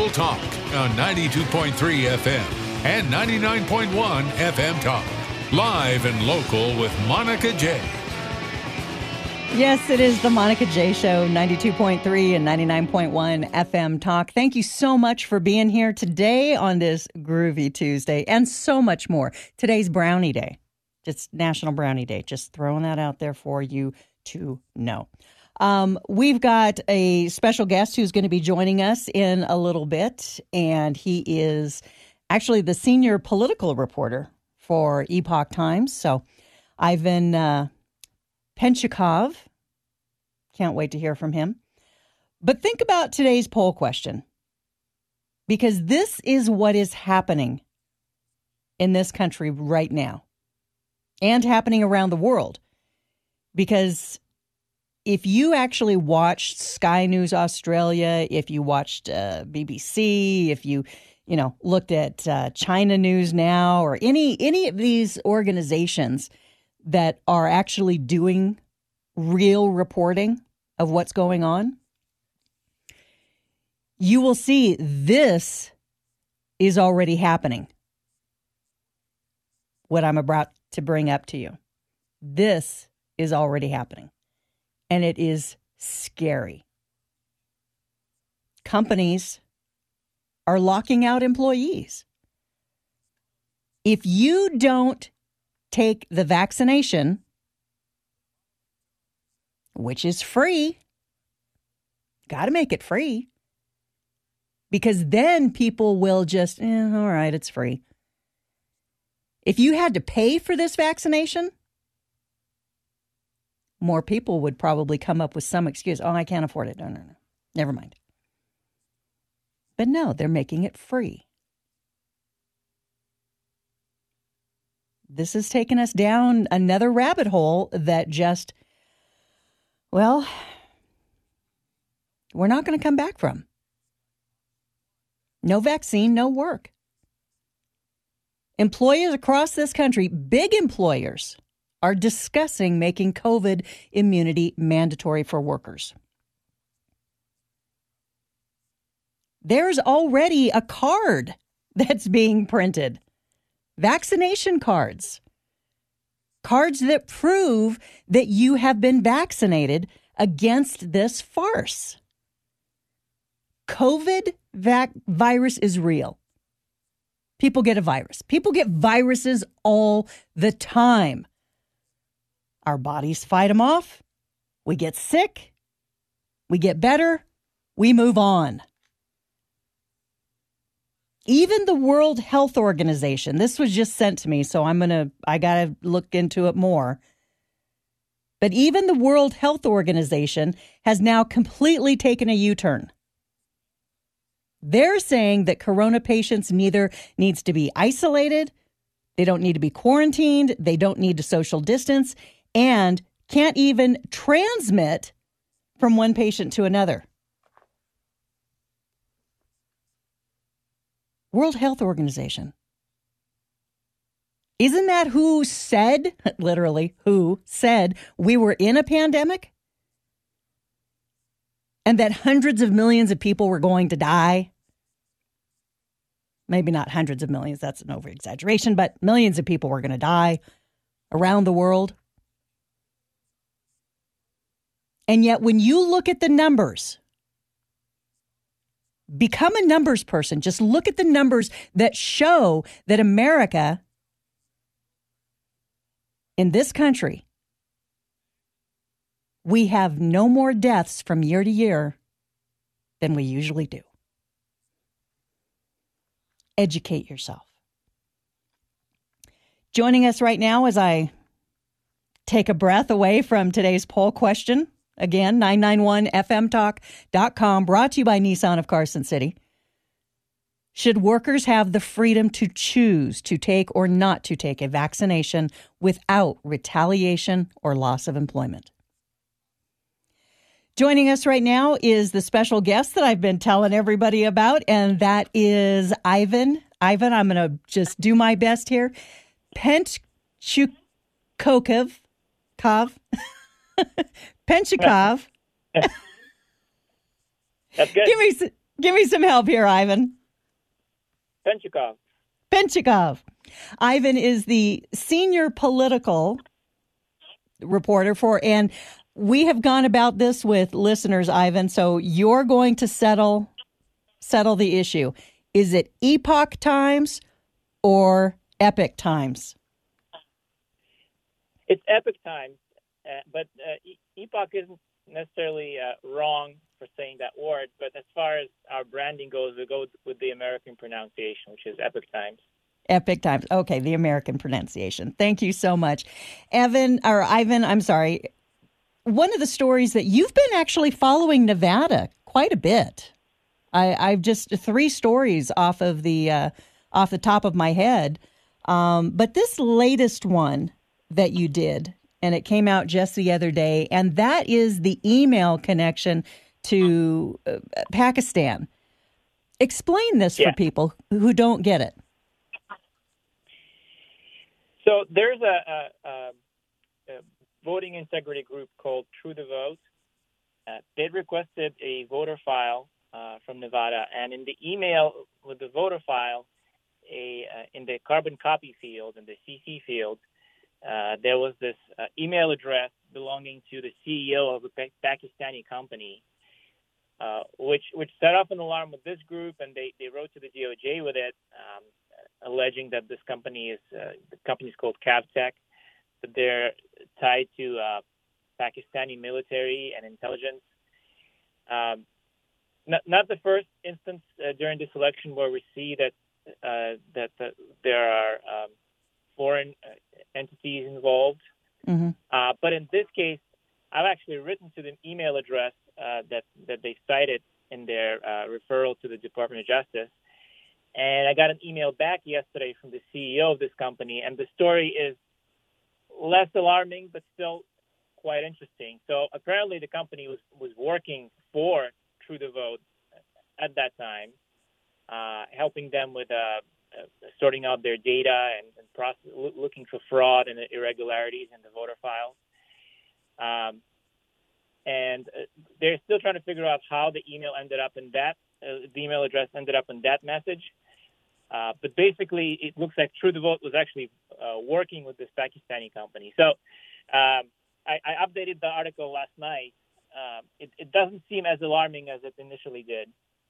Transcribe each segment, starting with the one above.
Local Talk on 92.3 FM and 99.1 FM Talk. Live and local with Monica J. Yes, it is the Monica J Show, 92.3 and 99.1 FM Talk. Thank you so much for being here today on this groovy Tuesday and so much more. Today's Brownie Day. It's National Brownie Day. Just throwing that out there for you to know. We've got a special guest who's going to be joining us in a little bit, and he is actually the senior political reporter for Epoch Times. So, Ivan Penchikov. Can't wait to hear from him. But think about today's poll question, because this is what is happening in this country right now and happening around the world. Because if you actually watched Sky News Australia, if you watched BBC, if you looked at China News Now or any of these organizations that are actually doing real reporting of what's going on, you will see this is already happening. What I'm about to bring up to you. This is already happening. And it is scary. Companies are locking out employees. If you don't take the vaccination, which is free, got to make it free, because then people will just, all right, it's free. If you had to pay for this vaccination, more people would probably come up with some excuse. Oh, I can't afford it. No. Never mind. But no, they're making it free. This has taken us down another rabbit hole that just, well, we're not going to come back from. No vaccine, no work. Employers across this country, big employers, are discussing making COVID immunity mandatory for workers. There's already a card that's being printed. Vaccination cards. Cards that prove that you have been vaccinated against this farce. COVID virus is real. People get a virus. People get viruses all the time. Our bodies fight them off. We get sick. We get better. We move on. Even the World Health Organization, this was just sent to me, so I got to look into it more. But even the World Health Organization has now completely taken a U-turn. They're saying that corona patients neither needs to be isolated, they don't need to be quarantined, they don't need to social distance, and can't even transmit from one patient to another. World Health Organization. Isn't that who said, literally, who said we were in a pandemic? And that hundreds of millions of people were going to die? Maybe not hundreds of millions, that's an over-exaggeration, but millions of people were going to die around the world. And yet, when you look at the numbers, become a numbers person. Just look at the numbers that show that America, in this country, we have no more deaths from year to year than we usually do. Educate yourself. Joining us right now as I take a breath away from today's poll question. Again, 991fmtalk.com, brought to you by Nissan of Carson City. Should workers have the freedom to choose to take or not to take a vaccination without retaliation or loss of employment? Joining us right now is the special guest that I've been telling everybody about, and that is Ivan. Ivan, I'm going to just do my best here. Penchikov. Penchikov. That's good. Give me some help here, Ivan. Penchikov. Penchikov. Ivan is the senior political reporter and we have gone about this with listeners, Ivan, so you're going to settle the issue. Is it Epoch Times or Epic Times? It's Epic Times, but Epoch isn't necessarily wrong for saying that word, but as far as our branding goes, we go with the American pronunciation, which is Epic Times. Epic Times. Okay, the American pronunciation. Thank you so much. Ivan, I'm sorry. One of the stories that you've been actually following Nevada quite a bit. I've just 3 stories off the top of my head. But this latest one that you did, and it came out just the other day, and that is the email connection to Pakistan. Explain this for people who don't get it. So there's a voting integrity group called True the Vote. They requested a voter file from Nevada, and in the email with the voter file, in the carbon copy field, in the CC field, there was this email address belonging to the CEO of a Pakistani company, which set off an alarm with this group, and they wrote to the DOJ with it, alleging that this company is the company is called Cavtech, that they're tied to Pakistani military and intelligence. Not the first instance during this election where we see that there are foreign entities involved. Mm-hmm. But in this case, I've actually written to the email address that they cited in their referral to the Department of Justice. And I got an email back yesterday from the CEO of this company, and the story is less alarming, but still quite interesting. So apparently the company was working for True the Vote at that time, helping them with sorting out their data and looking for fraud and irregularities in the voter files. And they're still trying to figure out how the email ended up in that, the email address ended up in that message. But basically, it looks like True the Vote was actually working with this Pakistani company. So I updated the article last night. It doesn't seem as alarming as it initially did.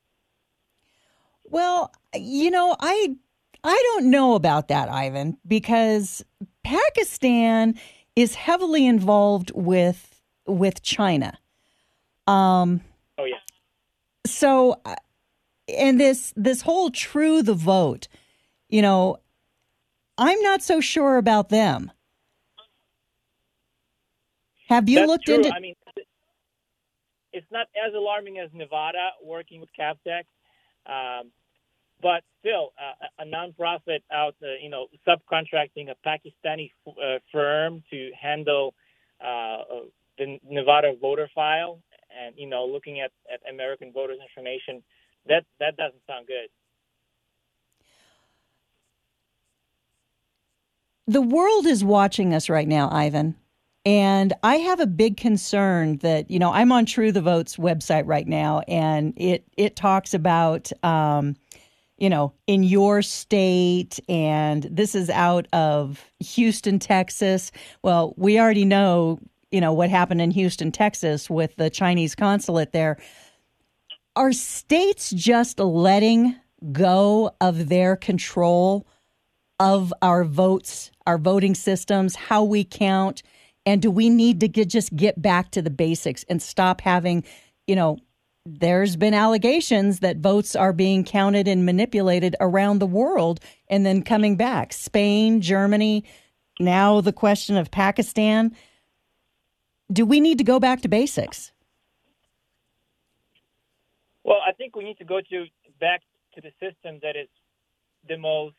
Well, I don't know about that, Ivan, because Pakistan is heavily involved with China. Oh yeah. So, and this whole True the Vote, I'm not so sure about them. Have you looked into? I mean, it's not as alarming as Nevada working with Cavtech, but still, a nonprofit out, subcontracting a Pakistani firm to handle the Nevada voter file, and looking at American voters' information, that doesn't sound good. The world is watching us right now, Ivan. And I have a big concern that, I'm on True the Vote's website right now, and it talks about, in your state, and this is out of Houston, Texas. Well, we already know, what happened in Houston, Texas with the Chinese consulate there. Are states just letting go of their control of our votes, our voting systems, how we count? And do we need to just get back to the basics and stop having, there's been allegations that votes are being counted and manipulated around the world and then coming back. Spain, Germany, now the question of Pakistan. Do we need to go back to basics? Well, I think we need to go back to the system that is the most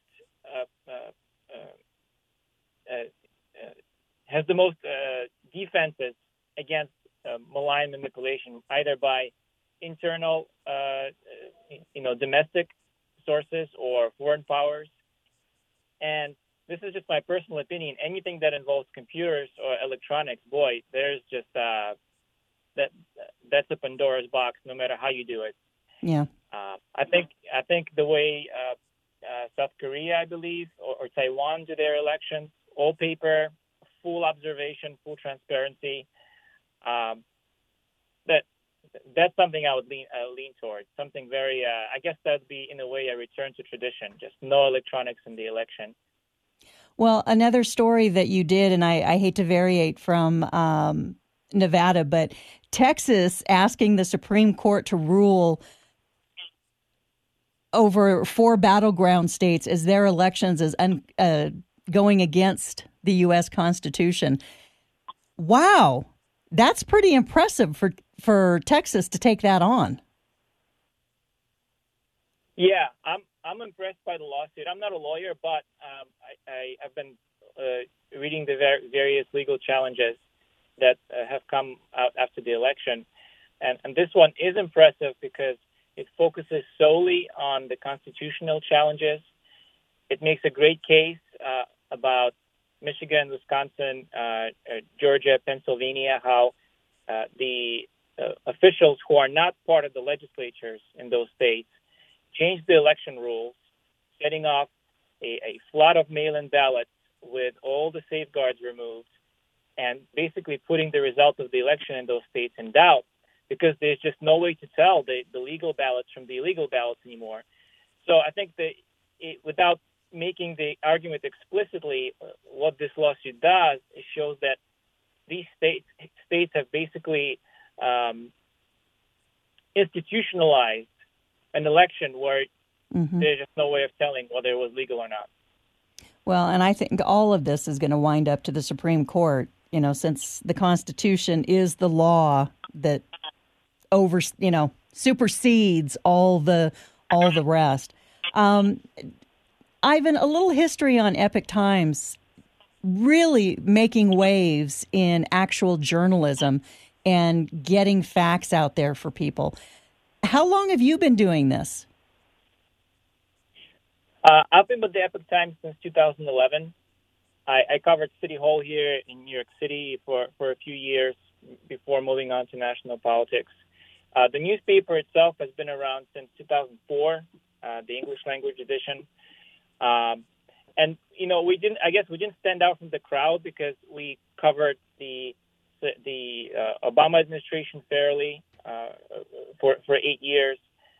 has the most defenses against malign manipulation, either by internal, domestic sources or foreign powers. And this is just my personal opinion. Anything that involves computers or electronics, boy, there's just that's a Pandora's box, no matter how you do it. Yeah. I think the way South Korea, I believe, or Taiwan do their elections, all paper, full observation, full transparency. That's something I would lean towards. Something very, I guess that would be in a way a return to tradition. Just no electronics in the election. Well, another story that you did, and I hate to variate from Nevada, but Texas asking the Supreme Court to rule over 4 battleground states as their elections as going against the U.S. Constitution. Wow, that's pretty impressive for Texas to take that on. Yeah, I'm impressed by the lawsuit. I'm not a lawyer, but I've been reading the various legal challenges that have come out after the election, and this one is impressive because it focuses solely on the constitutional challenges. It makes a great case about Michigan, Wisconsin, Georgia, Pennsylvania, how the officials who are not part of the legislatures in those states changed the election rules, setting off a flood of mail-in ballots with all the safeguards removed, and basically putting the result of the election in those states in doubt, because there's just no way to tell the legal ballots from the illegal ballots anymore. So I think that without making the argument explicitly, what this lawsuit does, it shows that these states have basically institutionalized an election where there's just no way of telling whether it was legal or not. Well, and I think all of this is going to wind up to the Supreme Court, since the Constitution is the law that supersedes all the rest. Ivan, a little history on Epoch Times really making waves in actual journalism and getting facts out there for people. How long have you been doing this? I've been with the Epoch Times since 2011. I covered City Hall here in New York City for a few years before moving on to national politics. The newspaper itself has been around since 2004, the English language edition. And we didn't stand out from the crowd because we covered the Obama administration fairly for 8 years.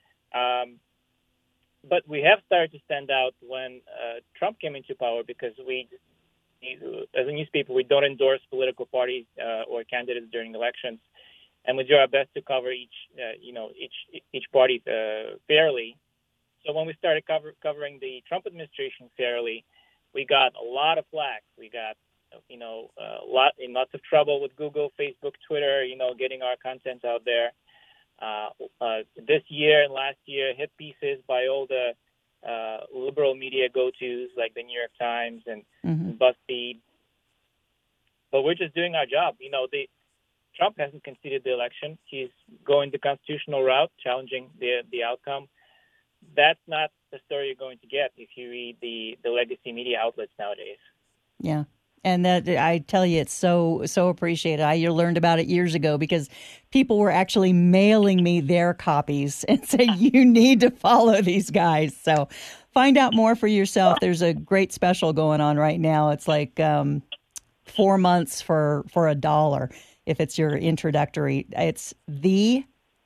But we have started to stand out when Trump came into power, because as a newspaper, we don't endorse political parties or candidates during elections, and we do our best to cover each party fairly. So when we started covering the Trump administration fairly, we got a lot of flack. We got lots of trouble with Google, Facebook, Twitter, getting our content out there. This year and last year, hit pieces by all the liberal media go-tos like the New York Times and BuzzFeed. But we're just doing our job. Trump hasn't conceded the election. He's going the constitutional route, challenging the outcome. That's not the story you're going to get if you read the legacy media outlets nowadays. Yeah. And that, I tell you, it's so appreciated. I learned about it years ago because people were actually mailing me their copies and say, you need to follow these guys. So find out more for yourself. There's a great special going on right now. It's like 4 months for $1 if it's your introductory. It's the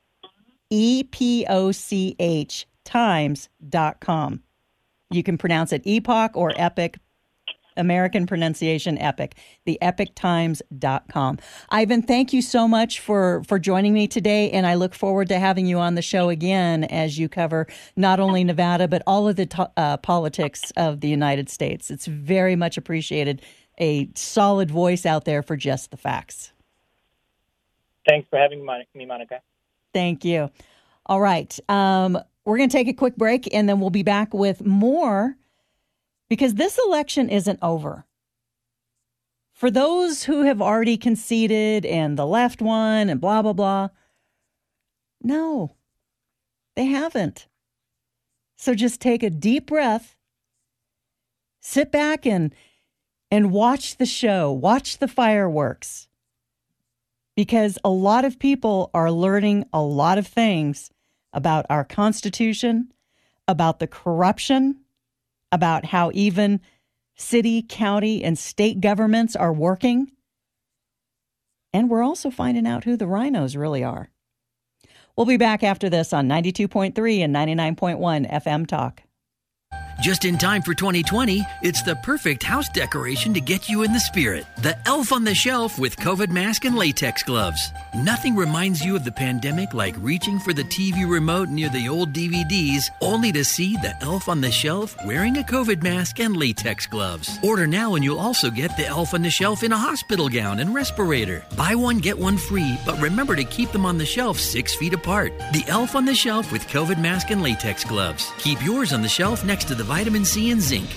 EPOCH times.com. You can pronounce it Epoch or Epic. American pronunciation, Epic, the epochtimes.com. Ivan, thank you so much for joining me today, and I look forward to having you on the show again as you cover not only Nevada, but all of the politics of the United States. It's very much appreciated. A solid voice out there for just the facts. Thanks for having me, Monica. Thank you. All right. We're going to take a quick break, and then we'll be back with more, because this election isn't over. For those who have already conceded and the left won and blah, blah, blah, no, they haven't. So just take a deep breath, sit back and watch the show, watch the fireworks, because a lot of people are learning a lot of things about our Constitution, about the corruption, about how even city, county, and state governments are working. And we're also finding out who the rhinos really are. We'll be back after this on 92.3 and 99.1 FM Talk. Just in time for 2020, it's the perfect house decoration to get you in the spirit. The Elf on the Shelf with COVID mask and latex gloves. Nothing reminds you of the pandemic like reaching for the TV remote near the old DVDs, only to see the Elf on the Shelf wearing a COVID mask and latex gloves. Order now and you'll also get the Elf on the Shelf in a hospital gown and respirator. Buy one, get one free, but remember to keep them on the shelf 6 feet apart. The Elf on the Shelf with COVID mask and latex gloves. Keep yours on the shelf next to the vitamin C and zinc.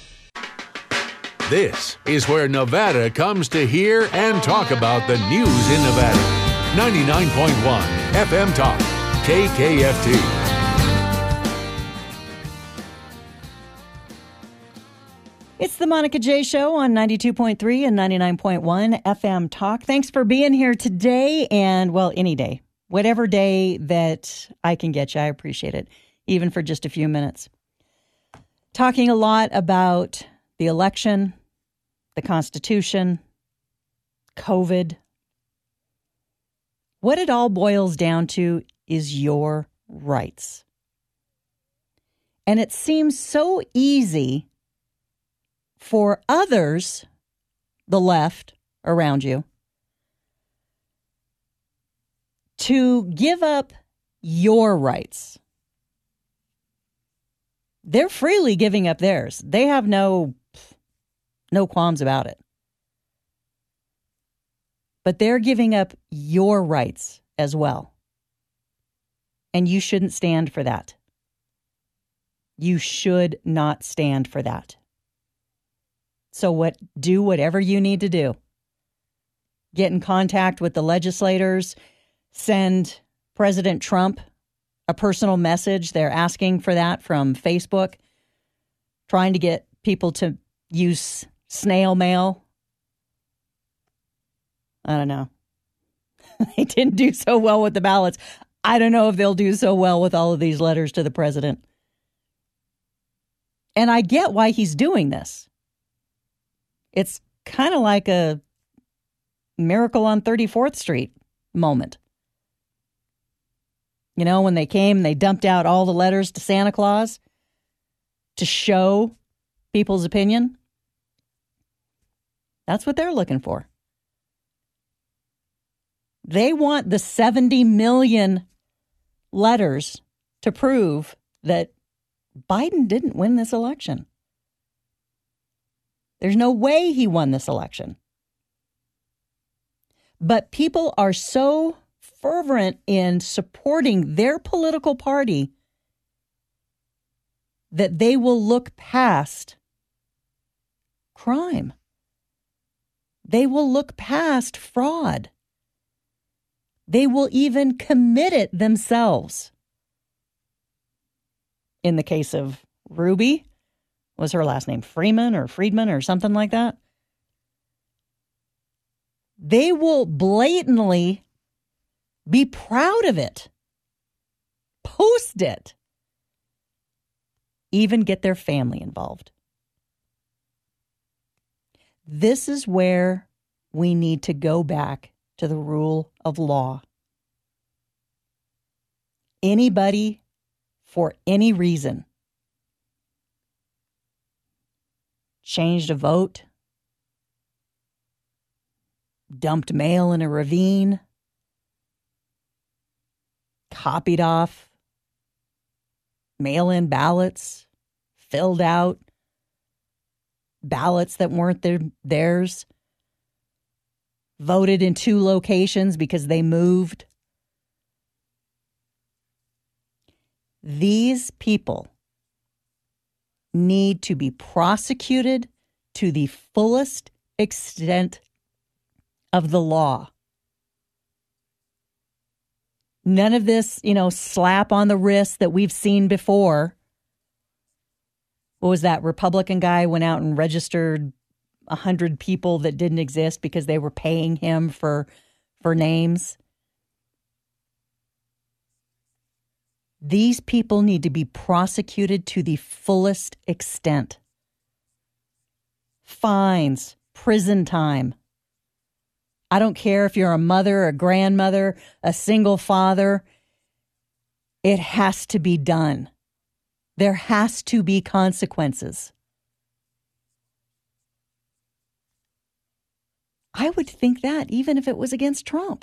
This is where Nevada comes to hear and talk about the news in Nevada. 99.1 FM Talk, KKFT. It's the Monica J. Show on 92.3 and 99.1 FM Talk. Thanks for being here today and, well, any day. Whatever day that I can get you, I appreciate it, even for just a few minutes. Talking a lot about the election, the Constitution, COVID. What it all boils down to is your rights. And it seems so easy for others, the left around you, to give up your rights. They're freely giving up theirs. They have no qualms about it. But they're giving up your rights as well. And you shouldn't stand for that. You should not stand for that. So do whatever you need to do. Get in contact with the legislators. Send President Trump a personal message. They're asking for that from Facebook, trying to get people to use snail mail. I don't know. They didn't do so well with the ballots. I don't know if they'll do so well with all of these letters to the president. And I get why he's doing this. It's kind of like a Miracle on 34th Street moment. You know, when they came, they dumped out all the letters to Santa Claus to show people's opinion. That's what they're looking for. They want the 70 million letters to prove that Biden didn't win this election. There's no way he won this election. But people are so fervent in supporting their political party that they will look past crime. They will look past fraud. They will even commit it themselves. In the case of Ruby, was her last name Freeman or something like that? They will blatantly be proud of it, post it, even get their family involved. This is where we need to go back to the rule of law. Anybody, for any reason, changed a vote, dumped mail in a ravine, copied off mail-in ballots, filled out ballots that weren't theirs, voted in 2 locations because they moved. These people need to be prosecuted to the fullest extent of the law. None of this, slap on the wrist that we've seen before. What was that? Republican guy went out and registered 100 people that didn't exist because they were paying him for names. These people need to be prosecuted to the fullest extent. Fines, prison time. I don't care if you're a mother, a grandmother, a single father. It has to be done. There has to be consequences. I would think that even if it was against Trump.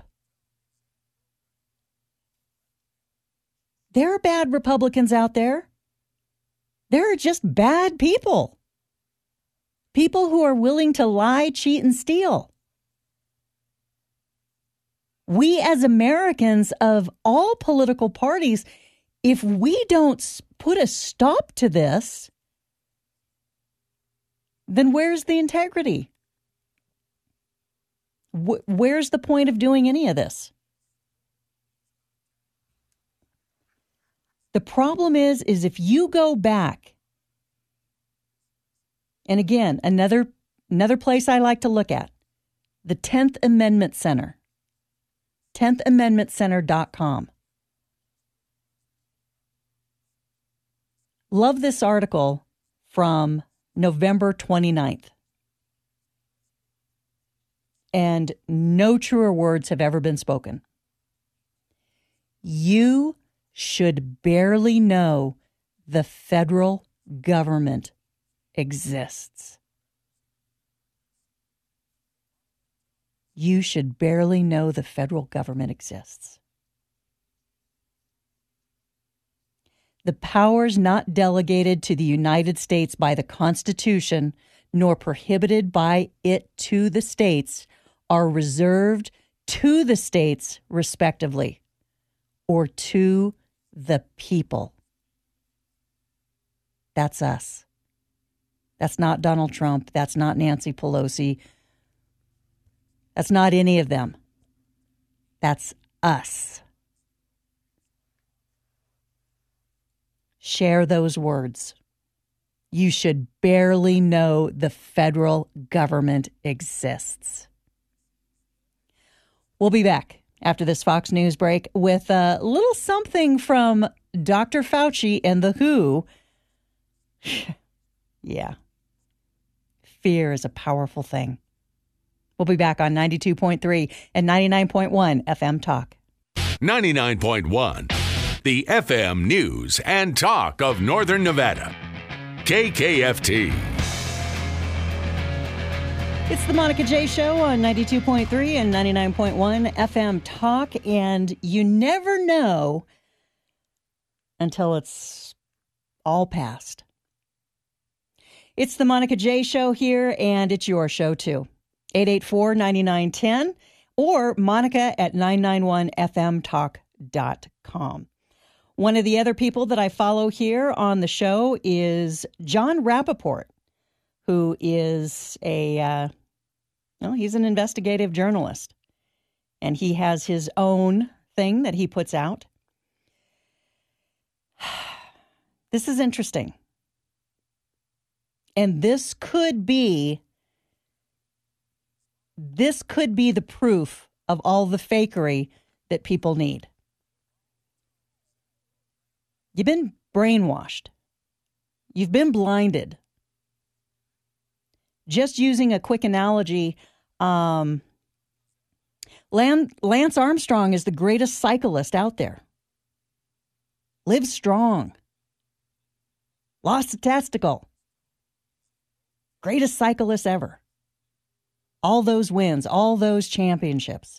There are bad Republicans out there. There are just bad people. People who are willing to lie, cheat, and steal. We as Americans of all political parties, if we don't put a stop to this, then where's the integrity? Where's the point of doing any of this? The problem is if you go back, and again, another place I like to look at, the 10th Amendment Center, 10thamendmentcenter.com. Love this article from November 29th. And no truer words have ever been spoken. You should barely know the federal government exists. You should barely know the federal government exists. The powers not delegated to the United States by the Constitution, nor prohibited by it to the states, are reserved to the states, respectively, or to the people. That's us. That's not Donald Trump. That's not Nancy Pelosi. That's not any of them. That's us. Share those words. You should barely know the federal government exists. We'll be back after this Fox News break with a little something from Dr. Fauci and the WHO. Yeah. Fear is a powerful thing. We'll be back on 92.3 and 99.1 FM Talk. 99.1, the FM News and Talk of Northern Nevada. KKFT. It's the Monica J. Show on 92.3 and 99.1 FM Talk, and you never know until it's all past. It's the Monica J. Show here, and it's your show, too. 884-9910 or Monica at 991fmtalk.com. One of the other people that I follow here on the show is John Rappaport, who is he's an investigative journalist, and he has his own thing that he puts out. This is interesting. And this could be the proof of all the fakery that people need. You've been brainwashed. You've been blinded. Just using a quick analogy, Lance Armstrong is the greatest cyclist out there. Live strong. Lost a testicle. Greatest cyclist ever. All those wins, all those championships.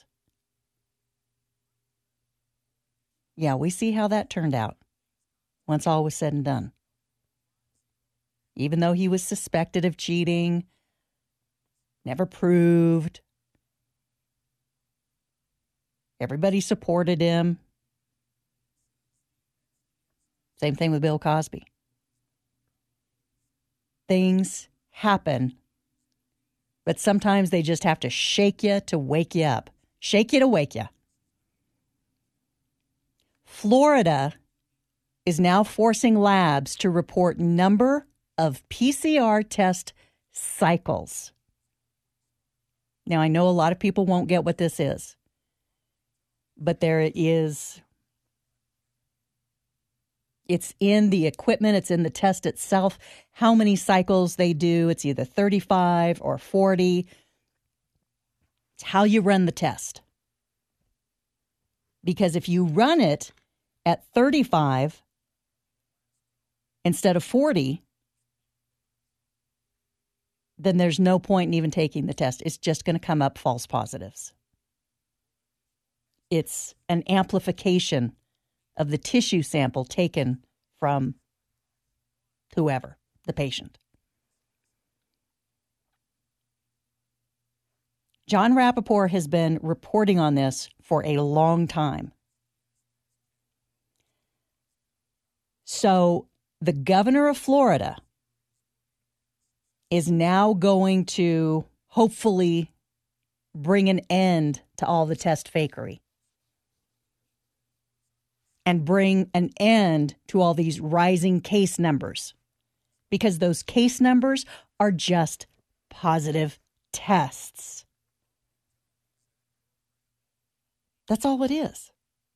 Yeah, we see how that turned out once all was said and done. Even though he was suspected of cheating, never proved. Everybody supported him. Same thing with Bill Cosby. Things happen, but sometimes they just have to shake you to wake you up. Shake you to wake you. Florida is now forcing labs to report number of PCR test cycles. Now, I know a lot of people won't get what this is, but there is It's in the equipment. It's in the test itself. How many cycles they do. It's either 35 or 40. It's how you run the test. Because if you run it at 35 instead of 40, then there's no point in even taking the test. It's just going to come up false positives. It's an amplification of the tissue sample taken from whoever, the patient. Jon Rappoport has been reporting on this for a long time. So the governor of Florida is now going to hopefully bring an end to all the test fakery and bring an end to all these rising case numbers, because those case numbers are just positive tests. That's all it is.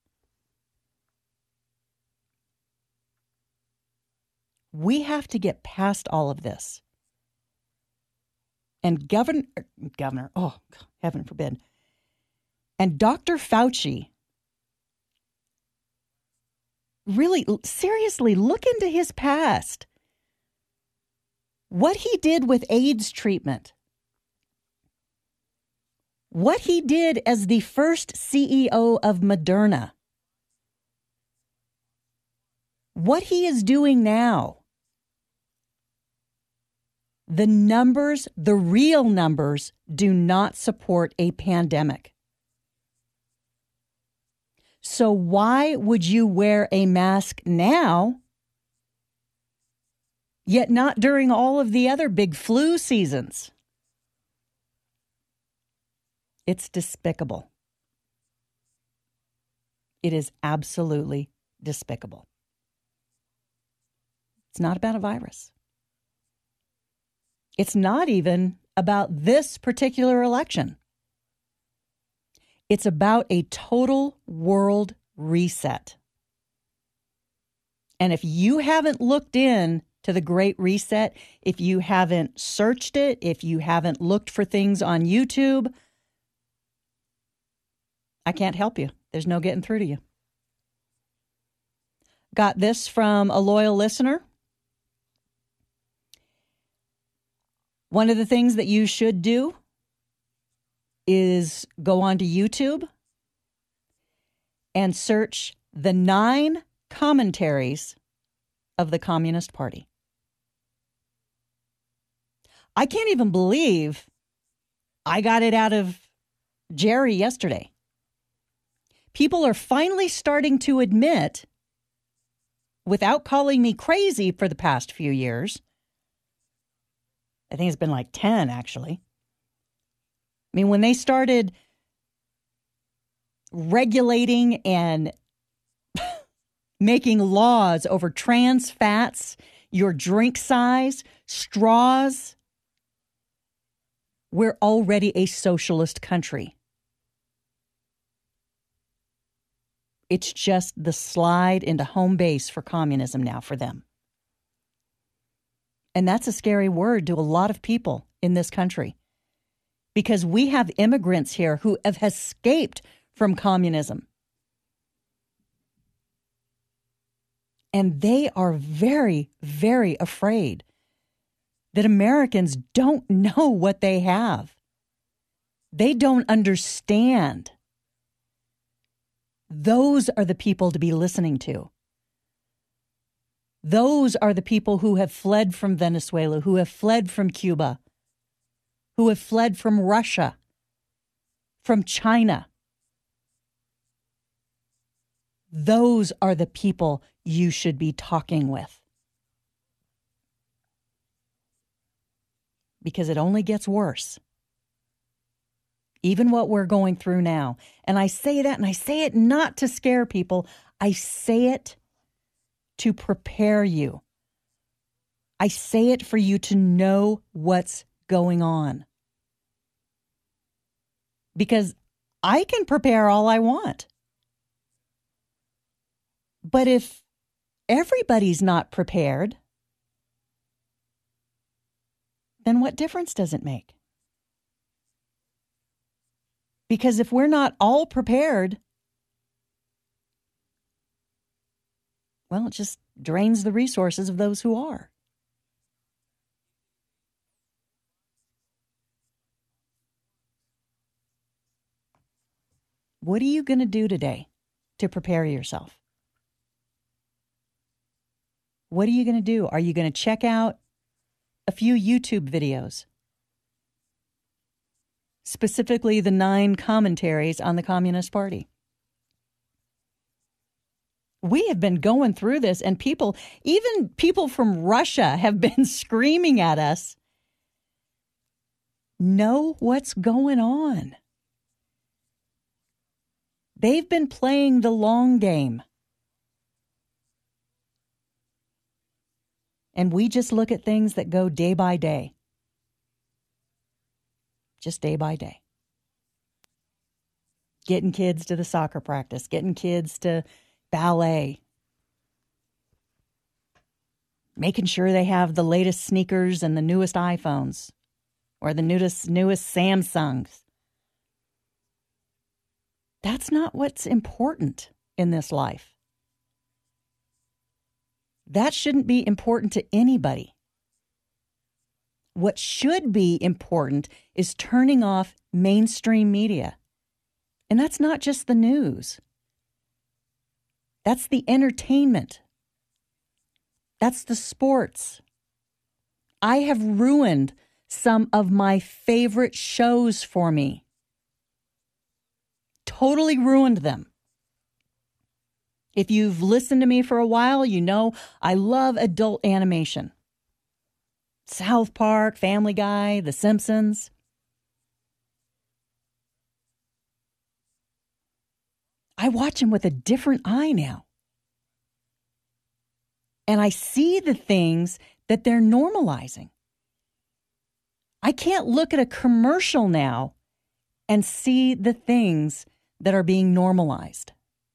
We have to get past all of this. And Governor, oh, heaven forbid, and Dr. Fauci, really, seriously, look into his past. What he did with AIDS treatment. What he did as the first CEO of Moderna. What he is doing now. The numbers, the real numbers, do not support a pandemic. So why would you wear a mask now, yet not during all of the other big flu seasons? It's despicable. It is absolutely despicable. It's not about a virus. It's not even about this particular election. It's about a total world reset. And if you haven't looked in to the Great Reset, if you haven't searched it, if you haven't looked for things on YouTube, I can't help you. There's no getting through to you. Got this from a loyal listener. One of the things that you should do is go onto YouTube and search the 9 commentaries of the Communist Party. I can't even believe I got it out of Jerry yesterday. People are finally starting to admit, without calling me crazy for the past few years, I think it's been like 10 actually. I mean, when they started regulating and making laws over trans fats, your drink size, straws, we're already a socialist country. It's just the slide into home base for communism now for them. And that's a scary word to a lot of people in this country, because we have immigrants here who have escaped from communism. And they are very, very afraid that Americans don't know what they have. They don't understand. Those are the people to be listening to. Those are the people who have fled from Venezuela, who have fled from Cuba, who have fled from Russia, from China. Those are the people you should be talking with. Because it only gets worse. Even what we're going through now. And I say that, and I say it not to scare people. I say it to prepare you. I say it for you to know what's going on. Because I can prepare all I want. But if everybody's not prepared, then what difference does it make? Because if we're not all prepared, well, it just drains the resources of those who are. What are you going to do today to prepare yourself? What are you going to do? Are you going to check out a few YouTube videos? Specifically, the 9 commentaries on the Communist Party. We have been going through this, and even people from Russia have been screaming at us. Know what's going on. They've been playing the long game. And we just look at things that go day by day. Just day by day. Getting kids to the soccer practice, getting kids to ballet, making sure they have the latest sneakers and the newest iPhones or the newest Samsungs. That's not what's important in this life. That shouldn't be important to anybody. What should be important is turning off mainstream media. And that's not just the news. That's the entertainment. That's the sports. I have ruined some of my favorite shows for me. Totally ruined them. If you've listened to me for a while, you know I love adult animation. South Park, Family Guy, The Simpsons. I watch them with a different eye now. And I see the things that they're normalizing. I can't look at a commercial now and see the things that are being normalized.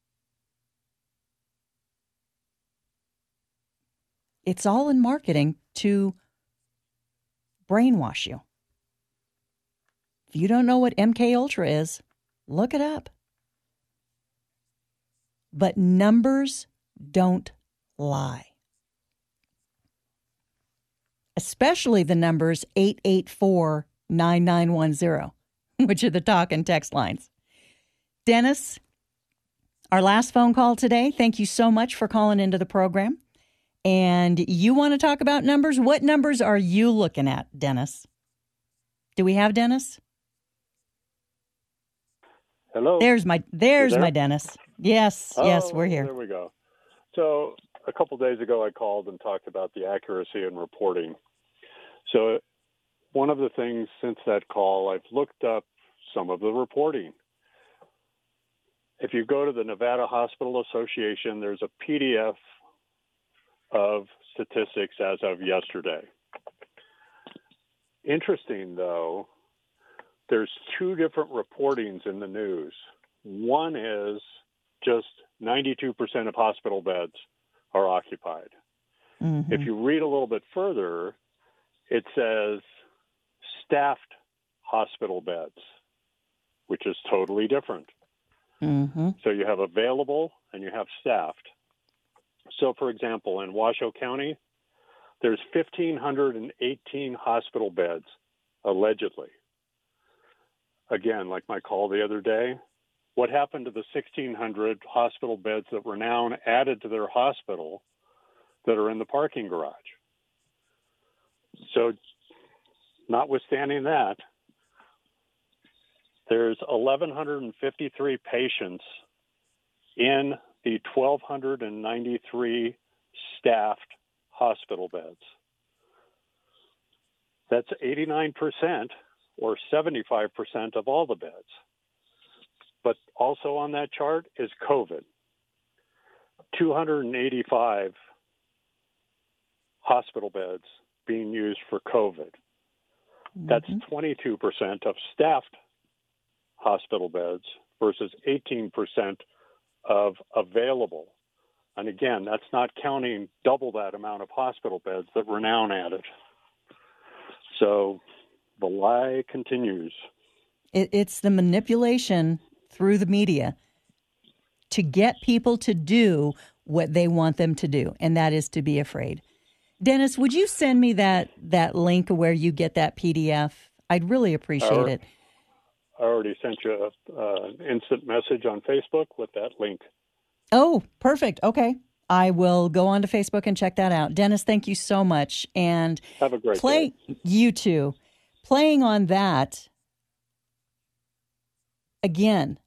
It's all in marketing to brainwash you. If you don't know what MK Ultra is, look it up. But numbers don't lie. Especially the numbers 884-9910, which are the talk and text lines. Dennis, our last phone call today. Thank you so much for calling into the program. And you want to talk about numbers? What numbers are you looking at, Dennis? Do we have Dennis? Hello. There's my Dennis. Yes, yes, we're here. There we go. So a couple days ago, I called and talked about the accuracy in reporting. So one of the things since that call, I've looked up some of the reporting. If you go to the Nevada Hospital Association, there's a PDF of statistics as of yesterday. Interesting, though, there's 2 different reportings in the news. One is just 92% of hospital beds are occupied. Mm-hmm. If you read a little bit further, it says staffed hospital beds, which is totally different. Mm-hmm. So you have available and you have staffed. So, for example, in Washoe County, there's 1,518 hospital beds, allegedly. Again, like my call the other day, what happened to the 1,600 hospital beds that were now added to their hospital that are in the parking garage? So, notwithstanding that, there's 1,153 patients in the 1,293 staffed hospital beds. That's 89% or 75% of all the beds. But also on that chart is COVID. 285 hospital beds being used for COVID. Mm-hmm. That's 22% of staffed hospital beds versus 18% of available And again, that's not counting double that amount of hospital beds that Renown added. So the lie continues. It's the manipulation through the media to get people to do what they want them to do, and that is to be afraid. Dennis, would you send me that link where you get that PDF? I'd really appreciate it. I already sent you an instant message on Facebook with that link. Oh, perfect. Okay. I will go on to Facebook and check that out. Dennis, thank you so much. And have a great day. You too. Playing on that, again,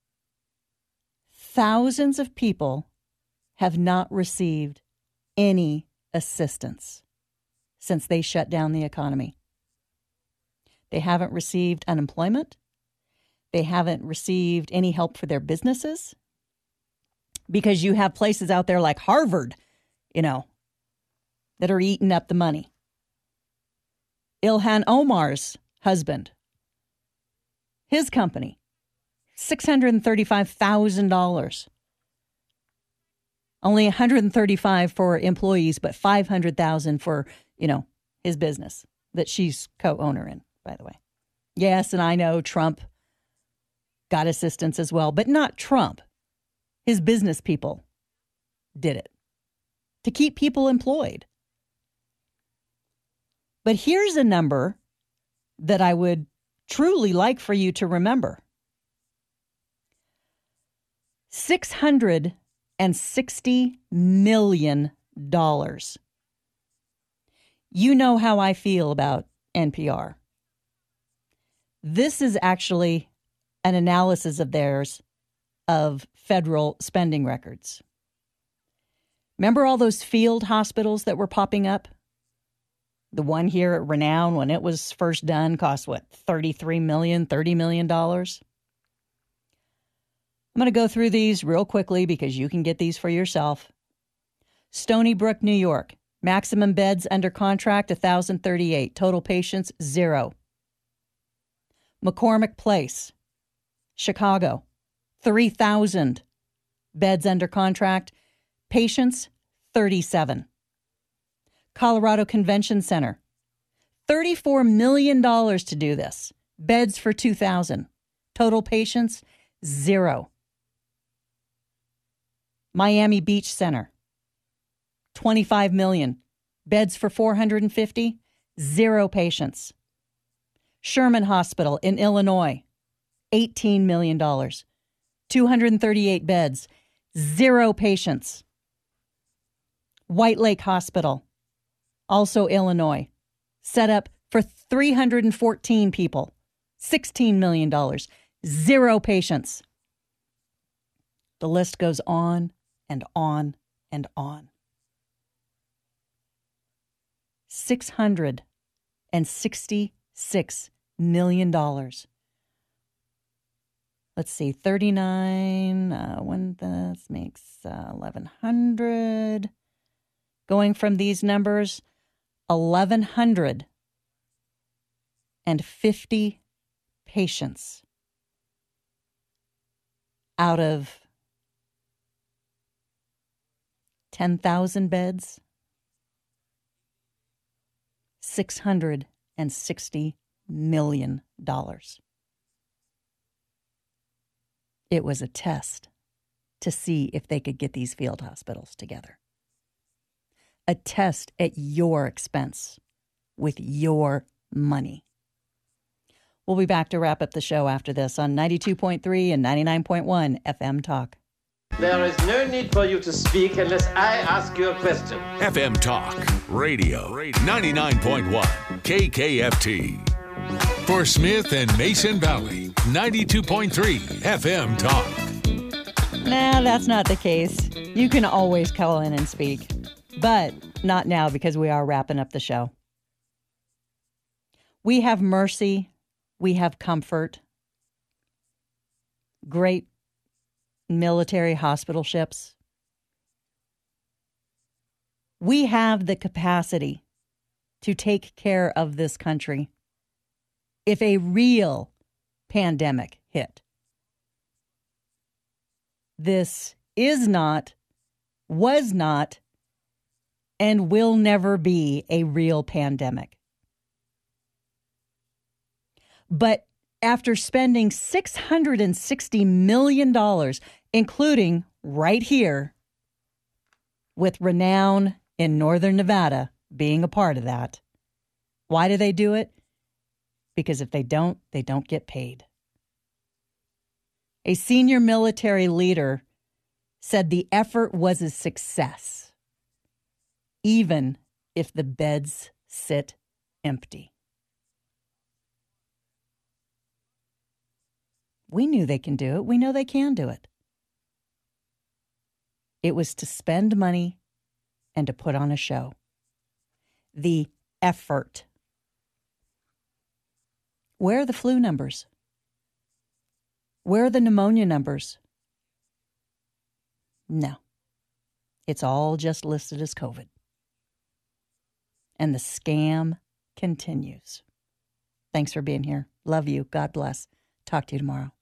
thousands of people have not received any assistance since they shut down the economy. They haven't received unemployment. They haven't received any help for their businesses, because you have places out there like Harvard, that are eating up the money. Ilhan Omar's husband, his company, $635,000. Only $135,000 for employees, but $500,000 for, his business that she's co-owner in, by the way. Yes, and I know Trump got assistance as well, but not Trump. His business people did it to keep people employed. But here's a number that I would truly like for you to remember. $660 million. You know how I feel about NPR. This is actually an analysis of theirs of federal spending records. Remember all those field hospitals that were popping up? The one here at Renown, when it was first done, cost $33 million, $30 million? I'm going to go through these real quickly because you can get these for yourself. Stony Brook, New York. Maximum beds under contract, 1,038. Total patients, 0. McCormick Place, Chicago. 3,000 beds under contract. Patients, 37. Colorado Convention Center, $34 million to do this. Beds for 2,000. Total patients, 0. Miami Beach Center, $25 million. Beds for 450. 0 patients. Sherman Hospital in Illinois, $18 million. 238 beds, 0 patients. White Lake Hospital, also Illinois, set up for 314 people, $16 million, 0 patients. The list goes on and on and on. $666 million. Let's see, 39, when this makes 1,100. Going from these numbers, 1,150 patients out of 10,000 beds, $660 million. It was a test to see if they could get these field hospitals together. A test at your expense with your money. We'll be back to wrap up the show after this on 92.3 and 99.1 FM Talk. There is no need for you to speak unless I ask you a question. FM Talk Radio 99.1 KKFT. For Smith and Mason Valley, 92.3 FM Talk. Nah, that's not the case. You can always call in and speak, but not now because we are wrapping up the show. We have mercy. We have comfort. Great military hospital ships. We have the capacity to take care of this country if a real pandemic hit. This is not was not, and will never be a real pandemic. But after spending $660 million, including right here, with Renown in Northern Nevada being a part of that, why do they do it? Because if they don't get paid. A senior military leader said the effort was a success, even if the beds sit empty. We knew they can do it. We know they can do it. It was to spend money and to put on a show. The effort. Where are the flu numbers? Where are the pneumonia numbers? No. It's all just listed as COVID. And the scam continues. Thanks for being here. Love you. God bless. Talk to you tomorrow.